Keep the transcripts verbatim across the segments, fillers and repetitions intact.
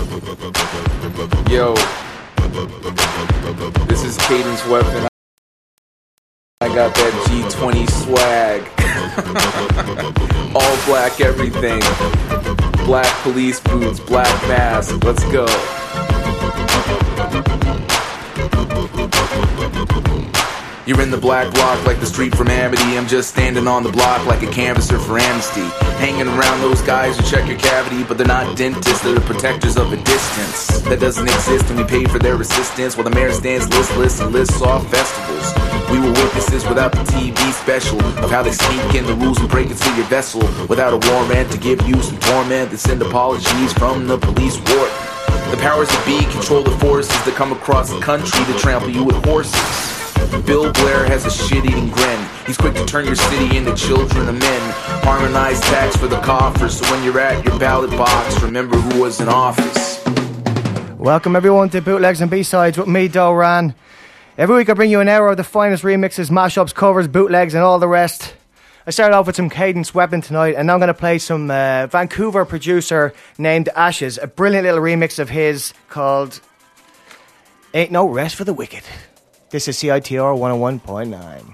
Yo, this is Cadence Weapon. I got that G twenty swag. All black everything. Black police boots, black mask. Let's go. You're in the black block like the street from Amity. I'm just standing on the block like a canvasser for amnesty. Hanging around those guys who check your cavity, but they're not dentists, they're the protectors of a distance that doesn't exist, and we pay for their assistance while the mayor stands listless and lists off festivals. We were witnesses without the T V special of how they sneak in the rules and break into your vessel without a warrant to give you some torment. They send apologies from the police warden. The powers that be control the forces that come across the country to trample you with horses. Bill Blair has a shit-eating grin. He's quick to turn your city into children of men. Harmonized tax for the coffers, so when you're at your ballot box, remember who was in office. Welcome everyone to Bootlegs and B-Sides with me, Doran. Every week I bring you an hour of the finest remixes, mashups, covers, bootlegs and all the rest. I started off with some Cadence Weapon tonight, and now I'm going to play some uh, Vancouver producer named Ashes, a brilliant little remix of his called Ain't No Rest for the Wicked. This is C I T R one oh one point nine.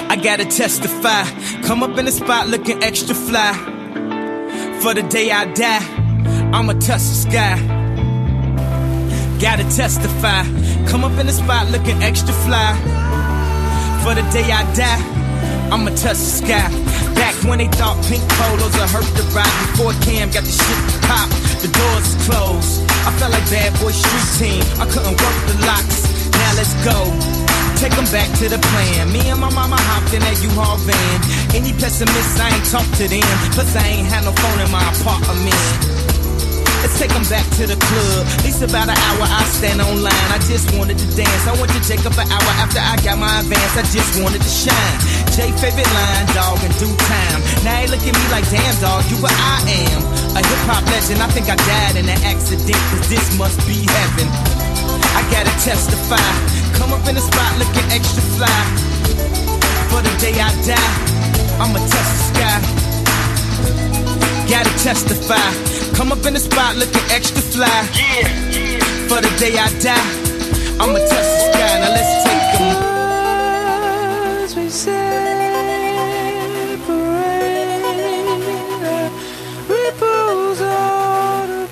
I gotta testify. Come up in the spot looking extra fly. For the day I die, I'ma touch the sky. Gotta testify. Come up in the spot looking extra fly. For the day I die, I'ma touch the sky. Back when they thought pink polos would hurt the ride. Before Cam got the shit pop, the doors closed. I felt like Bad Boy Street Team. I couldn't work the locks. Now let's go. Take them back to the plan. Me and my mama hopped in that U-Haul van. Any pessimists, I ain't talk to them. Plus I ain't had no phone in my apartment. Let's take them back to the club. At least about an hour I stand online. I just wanted to dance. I went to Jacob an hour after I got my advance. I just wanted to shine. Jay favorite line, dog, in due time. Now they look at me like, damn, dog, you what I am. A hip-hop legend. I think I died in an accident, cause this must be heaven. I gotta testify. Come up in the spot looking extra fly. For the day I die, I'ma touch the sky. Gotta testify. Come up in the spot looking extra fly. Yeah, yeah. For the day I die, I'ma touch the sky. Now let's take them. As we separate, ripples on the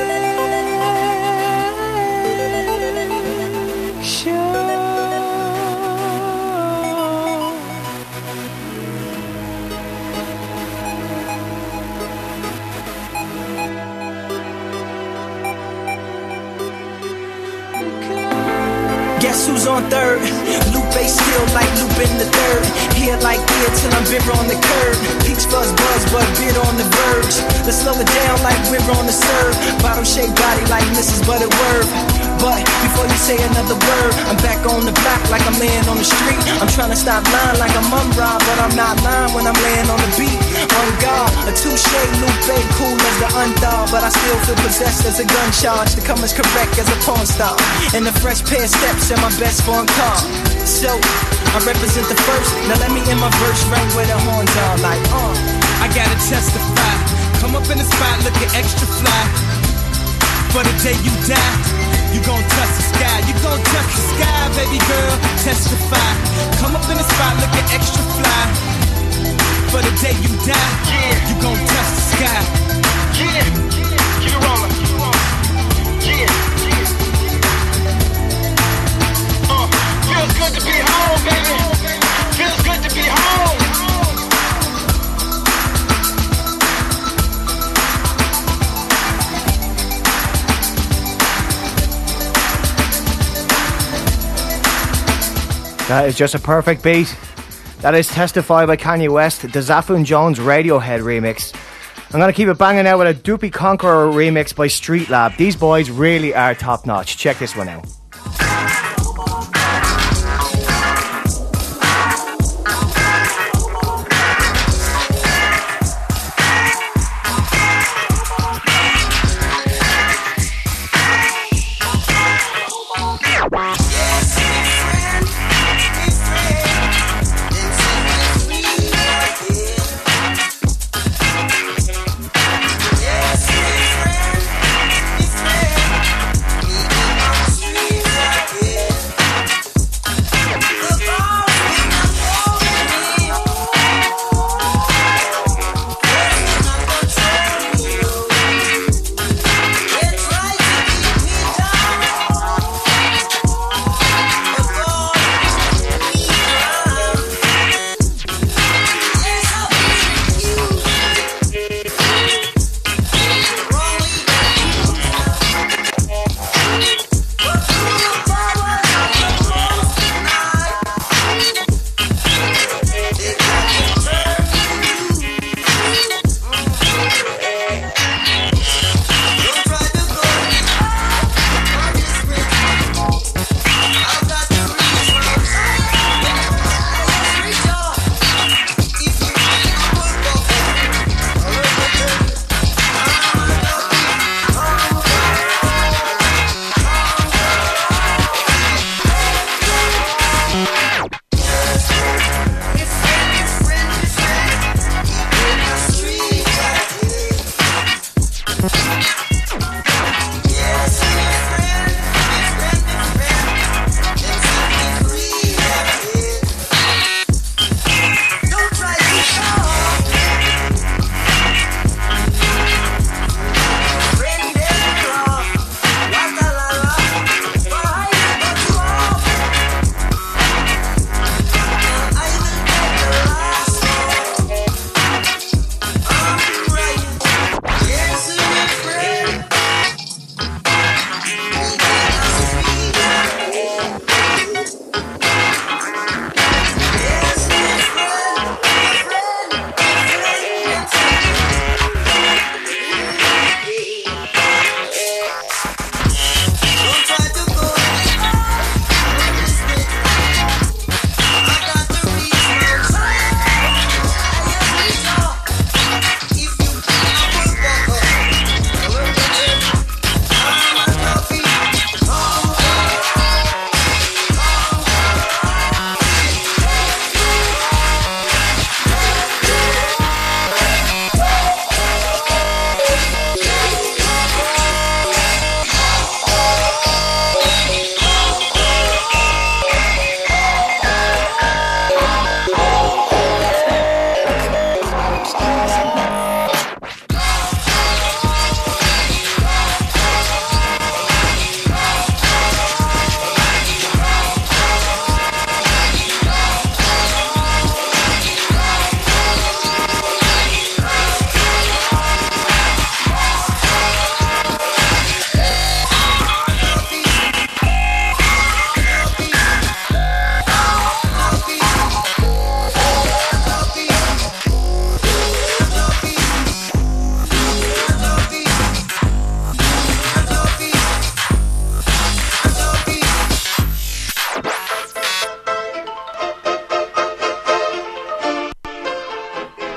black shore. Guess who's on third? Lupe still like Lupe in the third. Here like here till I'm bitter on the curb. Peach fuzz buzz, but bitter on the verge. Let's slow it down like we're on the serve. Bottle shaped body like Missus Butterworth. But before you say another word, I'm back on the block like I'm laying on the street. I'm trying to stop lying like I'm Mum-Ra, but I'm not lying when I'm laying on the beat. On guard, a touche, Lupe, cool as the undog, but I still feel possessed as a gun charge to come as correct as a porn star. And a fresh pair of steps and my best foreign car. So, I represent the first, now let me in my verse right where the horns are like, uh. I gotta testify, come up in the spot looking extra fly. For the day you die, you gon' touch the sky, you gon' touch the sky, baby girl, testify. Come up in the spot looking extra fly. For the day you die, yeah, you gon' touch the sky. Yeah, keep it rolling. Yeah, yeah. Uh, feels good to be home, baby. Feels good to be home. That is just a perfect beat. That is Testify by Kanye West, the Zaphon Jones Radiohead remix. I'm going to keep it banging out with a Doopy Conqueror remix by Street Lab. These boys really are top notch. Check this one out.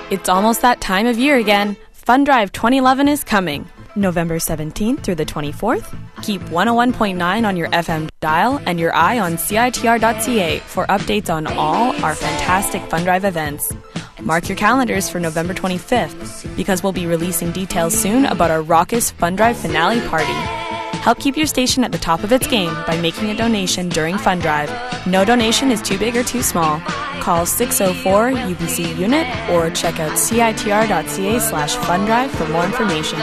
It's almost that time of year again. Fun Drive twenty eleven is coming. November seventeenth through the twenty-fourth. Keep one oh one point nine on your F M dial and your eye on C I T R dot C A for updates on all our fantastic Fun Drive events. Mark your calendars for November twenty-fifth, because we'll be releasing details soon about our raucous Fun Drive finale party. Help keep your station at the top of its game by making a donation during Fun Drive. No donation is too big or too small. Call six oh four U B C unit or check out C I T R dot C A slash Fun Drive for more information.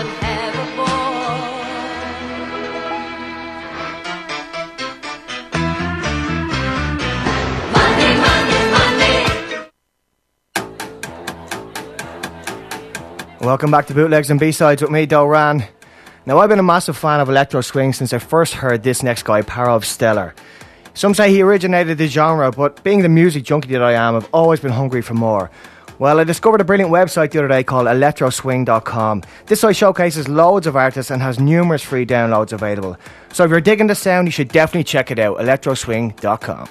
Welcome back to Bootlegs and B-Sides with me, Doran. Now, I've been a massive fan of electro swing since I first heard this next guy, Parov Stellar. Some say he originated the genre, but being the music junkie that I am, I've always been hungry for more. Well, I discovered a brilliant website the other day called electro swing dot com. This site showcases loads of artists and has numerous free downloads available. So if you're digging the sound, you should definitely check it out, electro swing dot com.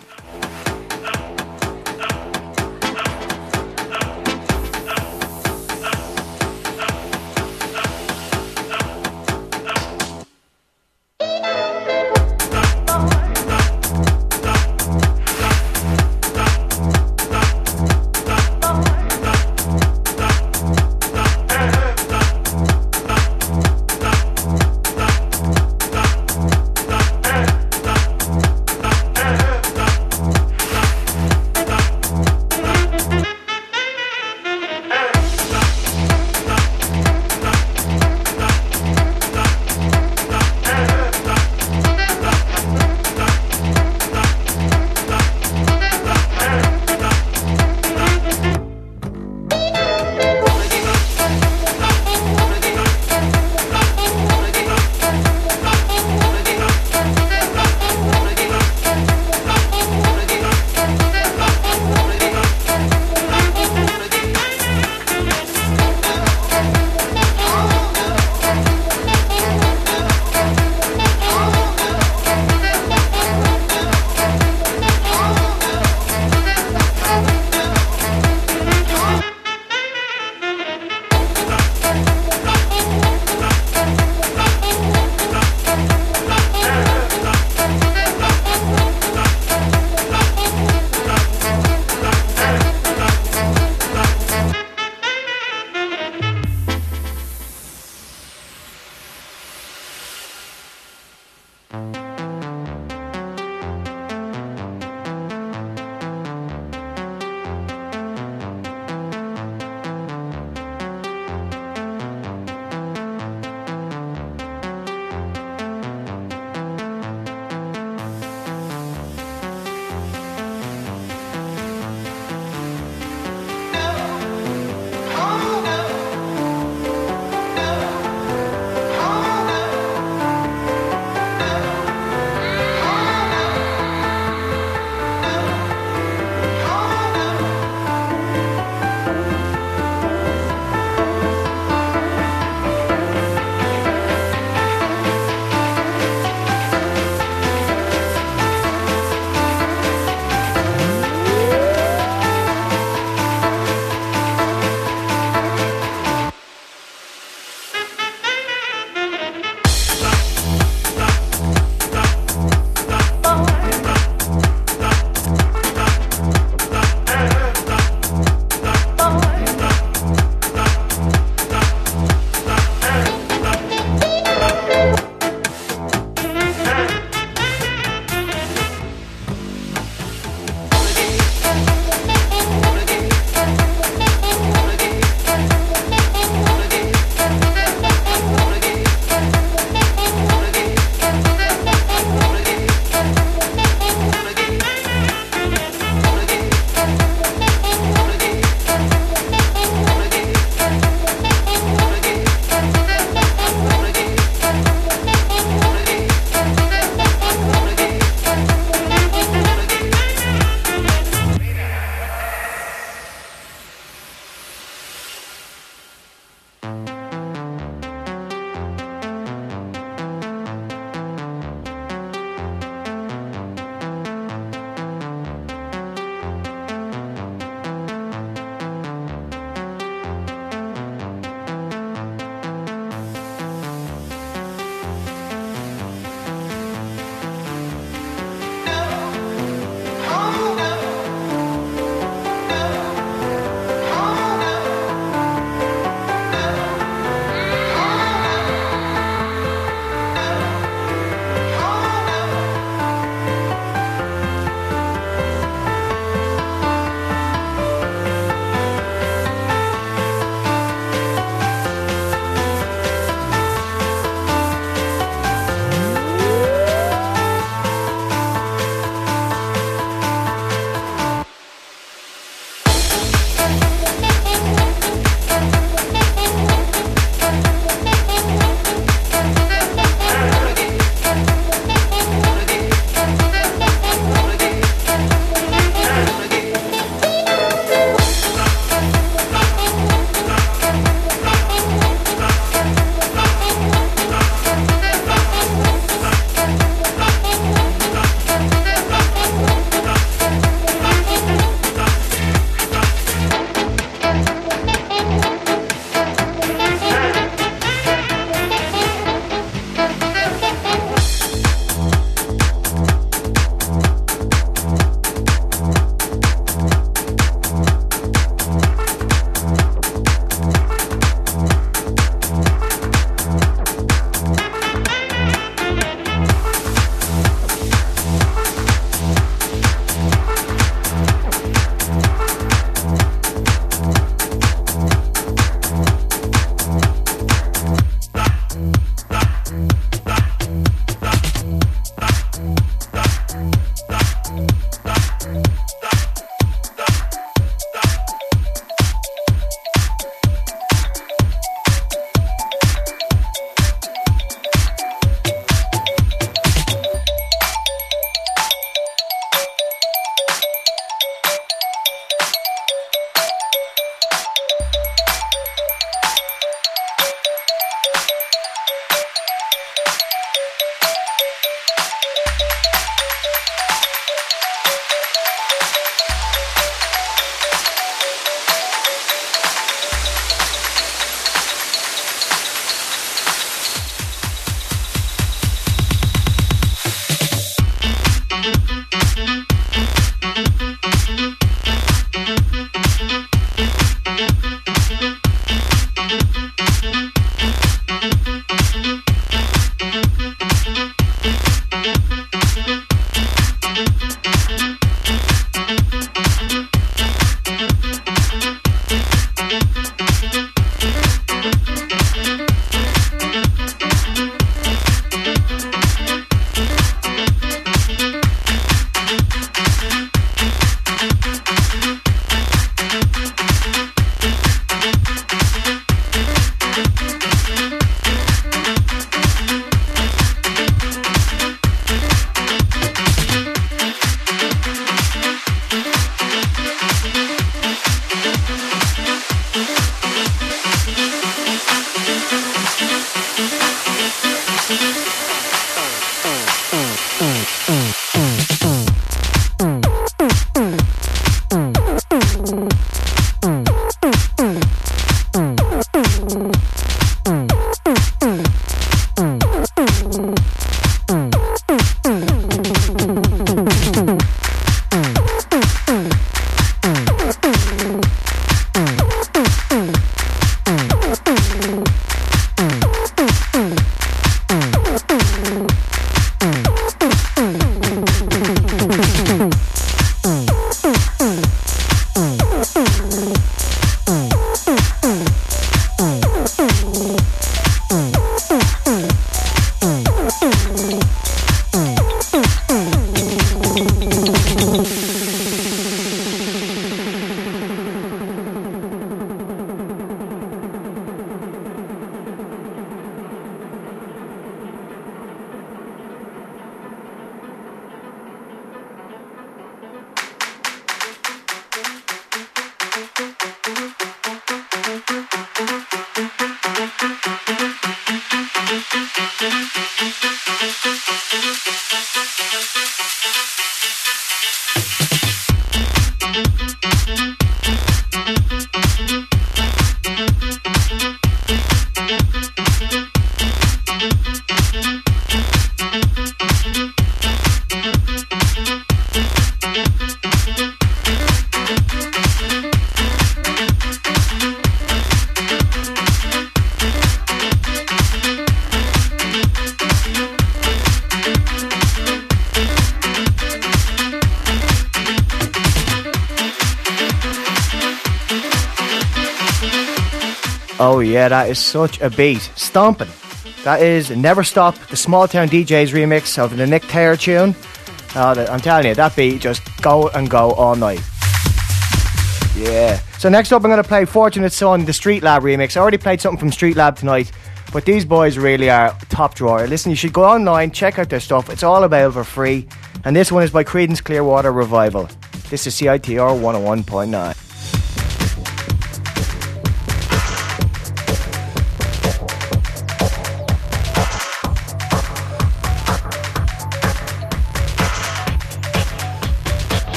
Oh yeah, that is such a beat. Stomping. That is Never Stop, the Small Town D Js remix of the Nick Taylor tune. Oh, I'm telling you, that beat just go and go all night. Yeah. So next up I'm going to play Fortunate Son, the Street Lab remix. I already played something from Street Lab tonight, but these boys really are top drawer. Listen, you should go online, check out their stuff. It's all available for free. And this one is by Creedence Clearwater Revival. This is C I T R one oh one point nine.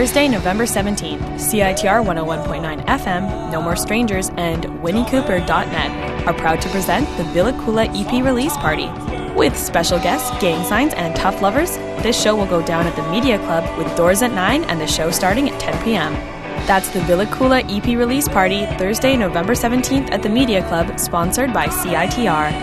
Thursday, November seventeenth, C I T R one oh one point nine F M, No More Strangers, and Winnie Cooper dot net are proud to present the Villa Kula E P release party. With special guests, Gang Signs, and Tough Lovers, this show will go down at the Media Club with doors at nine and the show starting at ten p.m. That's the Villa Kula E P release party, Thursday, November seventeenth at the Media Club, sponsored by C I T R.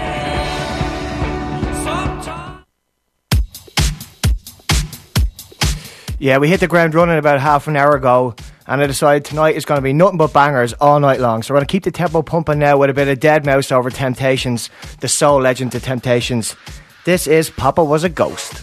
Yeah, we hit the ground running about half an hour ago, and I decided tonight is going to be nothing but bangers all night long. So we're going to keep the tempo pumping now with a bit of deadmau five over Temptations, the soul legend of Temptations. This is Papa Was a Ghost.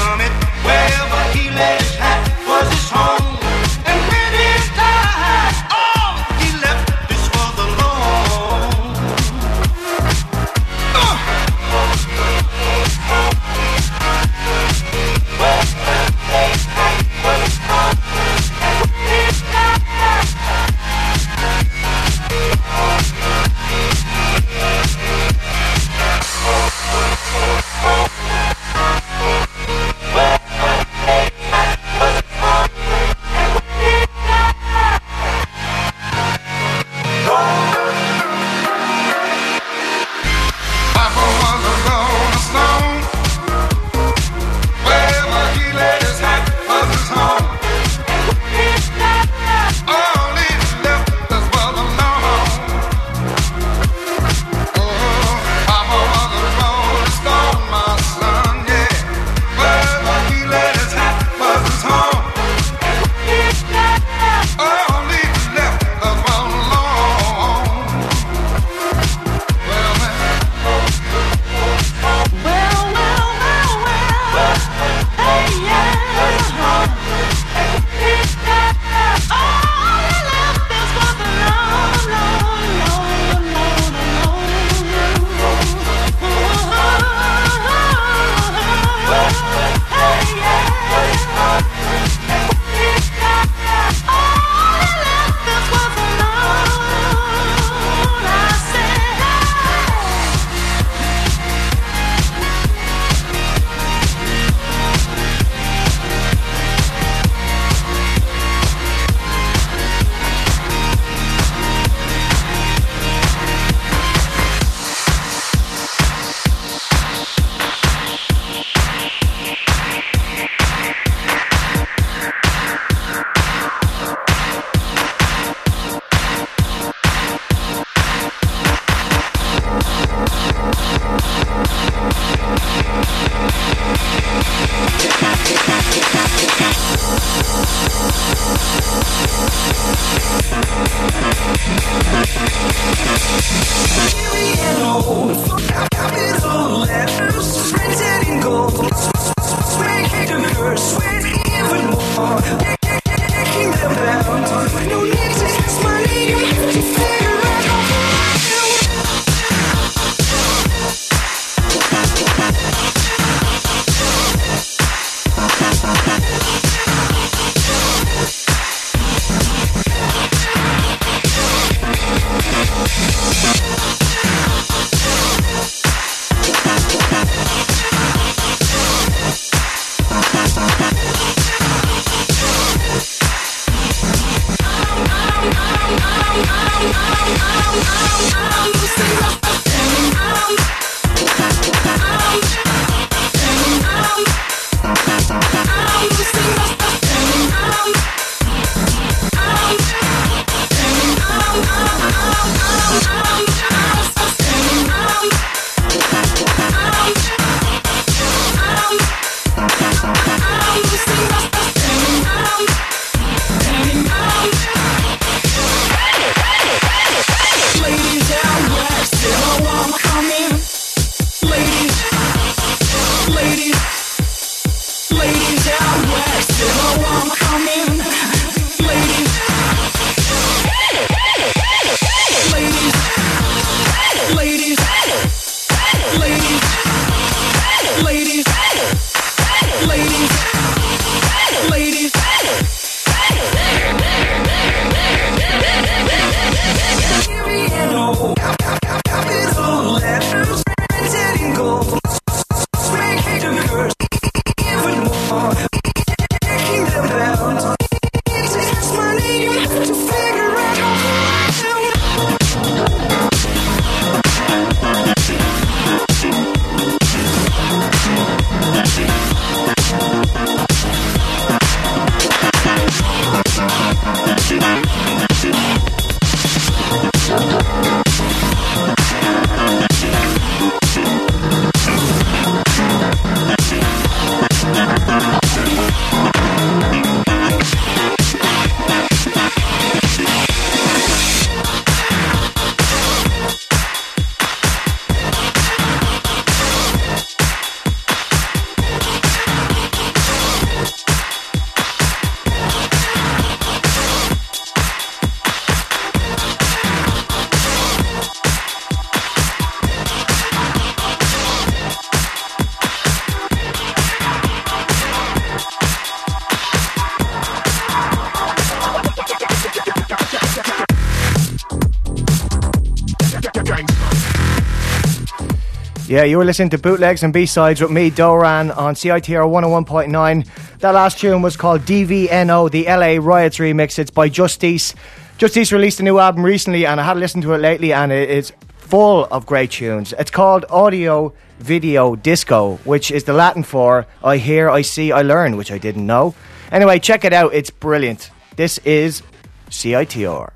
Wherever he laid his hat was his home, and when he died, Yeah, you were listening to Bootlegs and B-Sides with me, Doran, on C I T R one oh one point nine. That last tune was called D V N O, the L A Riots remix. It's by Justice. Justice released a new album recently, and I had listened to it lately, and it is full of great tunes. It's called Audio Video Disco, which is the Latin for I hear, I see, I learn, which I didn't know. Anyway, check it out. It's brilliant. This is C I T R.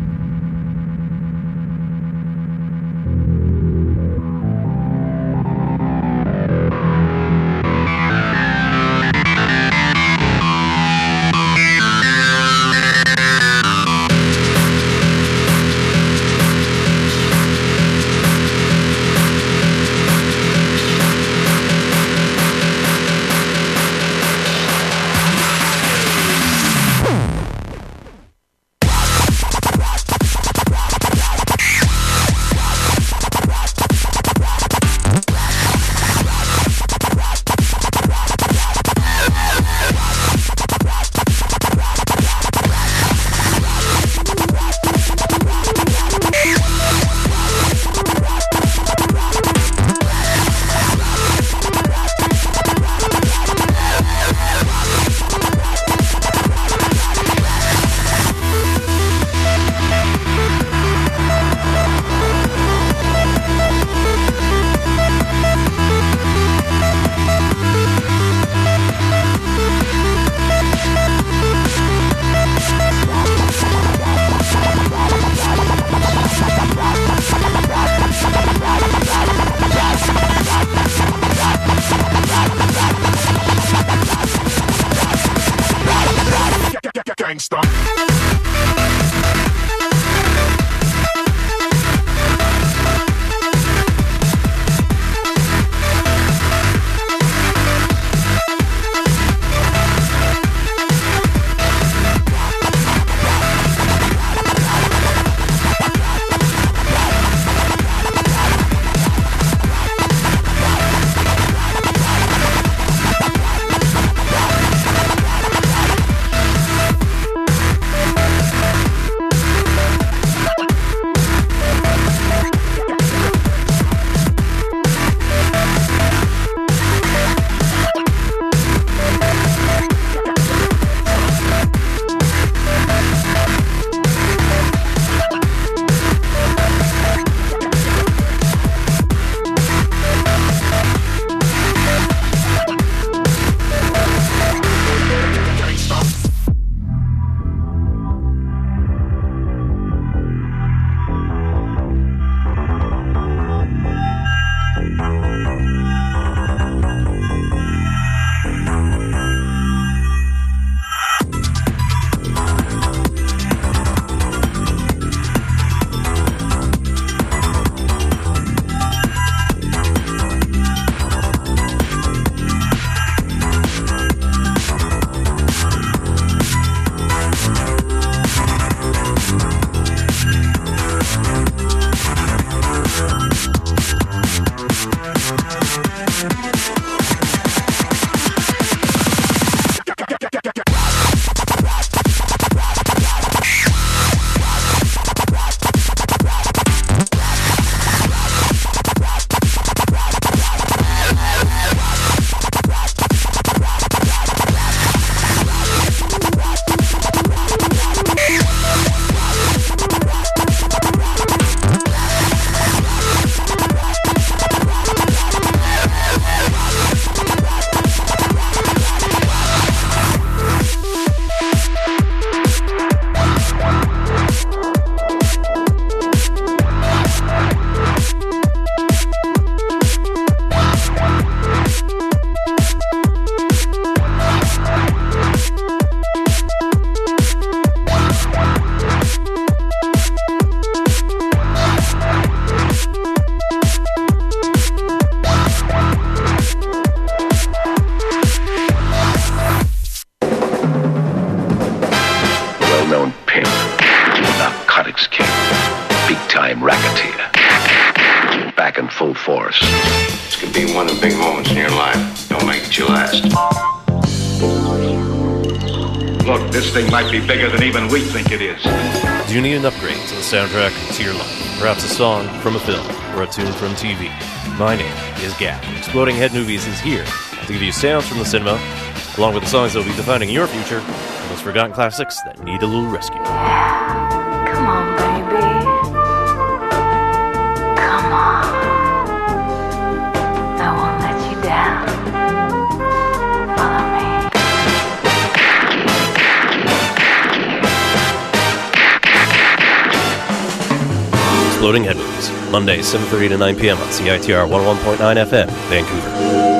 big-time racketeer. Back in full force. This could be one of the big moments in your life. Don't make it your last. Look, this thing might be bigger than even we think it is. Do you need an upgrade to the soundtrack to your life? Perhaps a song from a film or a tune from T V? My name is Gap. Exploding Head Movies is here to give you sounds from the cinema, along with the songs that will be defining your future, and those forgotten classics that need a little rescue. Come on, baby. Come on. I won't let you down. Follow me. Exploding Head Movies, Mondays, seven thirty to nine p.m. on C I T R one oh one point nine F M, Vancouver.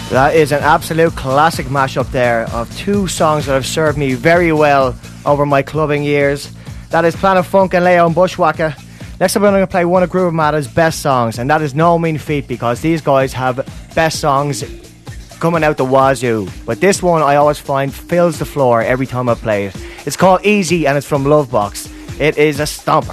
That is an absolute classic mashup there of two songs that have served me very well over my clubbing years. That is Planet Funk and Leo and Bushwhacker. Next up I'm going to play one of Groove Matta's best songs, and that is no mean feat because these guys have best songs coming out the wazoo. But this one I always find fills the floor every time I play it. It's called Easy and it's from Lovebox. It is a stomper.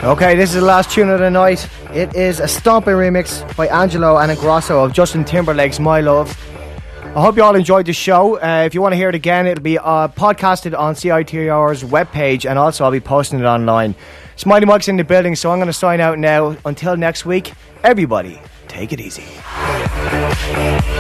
Okay, this is the last tune of the night. It is a stomping remix by Angelo and Ingrosso of Justin Timberlake's My Love. I hope you all enjoyed the show. Uh, if you want to hear it again, it'll be uh, podcasted on C I T R's webpage, and also I'll be posting it online. Smiley Mike's in the building, so I'm going to sign out now. Until next week, everybody, take it easy.